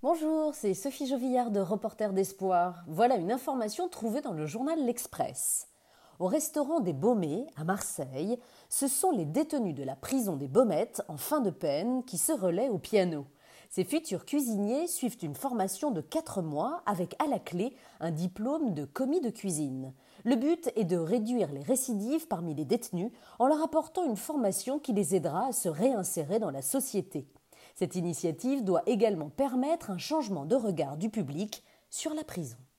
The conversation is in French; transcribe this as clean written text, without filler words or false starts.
Bonjour, c'est Sophie Jovillard de Reporter d'Espoir. Voilà une information trouvée dans le journal L'Express. Au restaurant des Baumets, à Marseille, ce sont les détenus de la prison des Baumettes en fin de peine qui se relaient au piano. Ces futurs cuisiniers suivent une formation de 4 mois avec à la clé un diplôme de commis de cuisine. Le but est de réduire les récidives parmi les détenus en leur apportant une formation qui les aidera à se réinsérer dans la société. Cette initiative doit également permettre un changement de regard du public sur la prison.